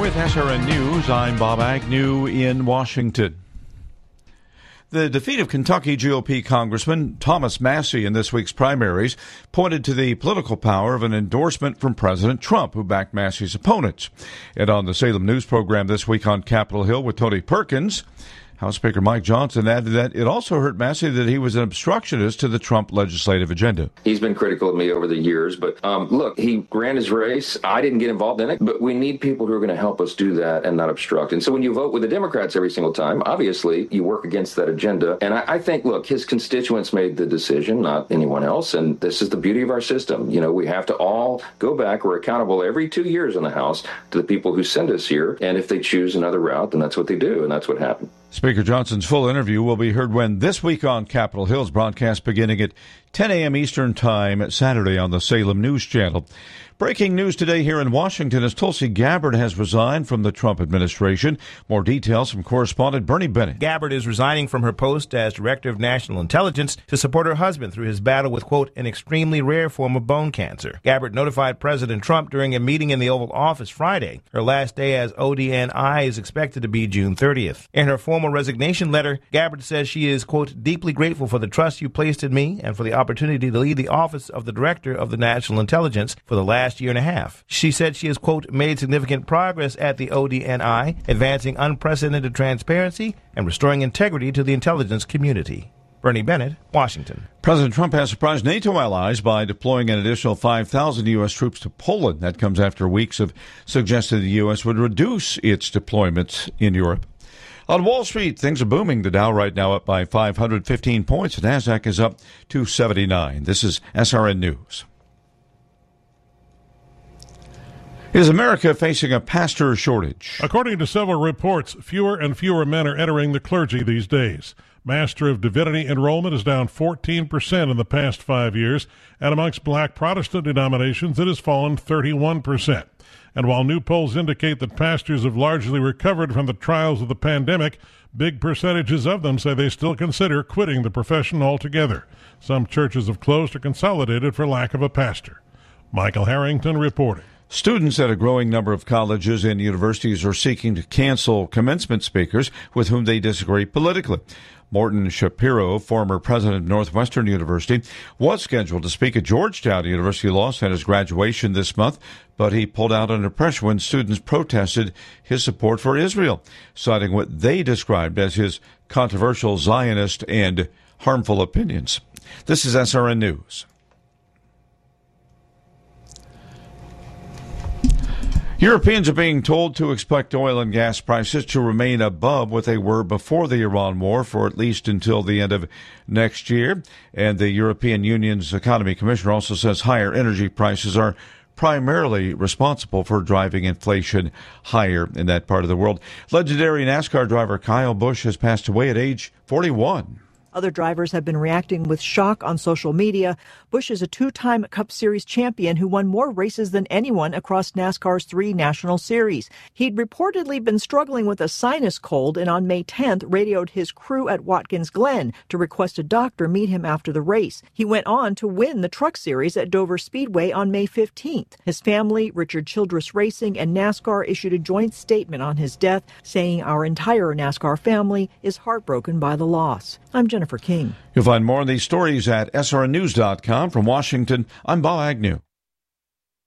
with SRN News, I'm Bob Agnew in Washington. The defeat of Kentucky GOP Congressman Thomas Massie in this week's primaries pointed to the political power of an endorsement from President Trump, who backed Massie's opponents. And on the Salem News program this week on Capitol Hill with Tony Perkins, House Speaker Mike Johnson added that it also hurt Massie that he was an obstructionist to the Trump legislative agenda. He's been critical of me over the years, but look, he ran his race. I didn't get involved in it, but we need people who are going to help us do that and not obstruct. And so when you vote with the Democrats every single time, obviously you work against that agenda. And I think, look, his constituents made the decision, not anyone else. And this is the beauty of our system. You know, we have to all go back. We're accountable every 2 years in the House to the people who send us here. And if they choose another route, then that's what they do. And that's what happened. Speaker Johnson's full interview will be heard when This Week on Capitol Hill's broadcast beginning at 10 a.m. Eastern Time Saturday on the Salem News Channel. Breaking news today here in Washington as Tulsi Gabbard has resigned from the Trump administration. More details from correspondent Bernie Bennett. Gabbard is resigning from her post as Director of National Intelligence to support her husband through his battle with, quote, an extremely rare form of bone cancer. Gabbard notified President Trump during a meeting in the Oval Office Friday. Her last day as ODNI is expected to be June 30th. In her formal resignation letter, Gabbard says she is, quote, deeply grateful for the trust you placed in me and for the opportunity to lead the office of the Director of the National Intelligence for the last year and a half. She said she has, quote, made significant progress at the ODNI, advancing unprecedented transparency and restoring integrity to the intelligence community. Bernie Bennett, Washington. President Trump has surprised NATO allies by deploying an additional 5,000 U.S. troops to Poland. That comes after weeks of suggesting the U.S. would reduce its deployments in Europe. On Wall Street, things are booming. The Dow right now up by 515 points. The Nasdaq is up 279. This is SRN News. Is America facing a pastor shortage? According to several reports, fewer and fewer men are entering the clergy these days. Master of Divinity enrollment is down 14% in the past 5 years, and amongst black Protestant denominations it has fallen 31%. And while new polls indicate that pastors have largely recovered from the trials of the pandemic, big percentages of them say they still consider quitting the profession altogether. Some churches have closed or consolidated for lack of a pastor. Michael Harrington reporting. Students at a growing number of colleges and universities are seeking to cancel commencement speakers with whom they disagree politically. Morton Shapiro, former president of Northwestern University, was scheduled to speak at Georgetown University Law Center's graduation this month, but he pulled out under pressure when students protested his support for Israel, citing what they described as his controversial Zionist and harmful opinions. This is SRN News. Europeans are being told to expect oil and gas prices to remain above what they were before the Iran war for at least until the end of next year. And the European Union's Economy Commissioner also says higher energy prices are primarily responsible for driving inflation higher in that part of the world. Legendary NASCAR driver Kyle Busch has passed away at age 41. Other drivers have been reacting with shock on social media. Busch is a two-time Cup Series champion who won more races than anyone across NASCAR's 3 national series. He'd reportedly been struggling with a sinus cold and on May 10th radioed his crew at Watkins Glen to request a doctor meet him after the race. He went on to win the Truck Series at Dover Speedway on May 15th. His family, Richard Childress Racing, and NASCAR issued a joint statement on his death, saying our entire NASCAR family is heartbroken by the loss. I'm Jennifer King. You'll find more on these stories at srnnews.com. From Washington, I'm Bob Agnew.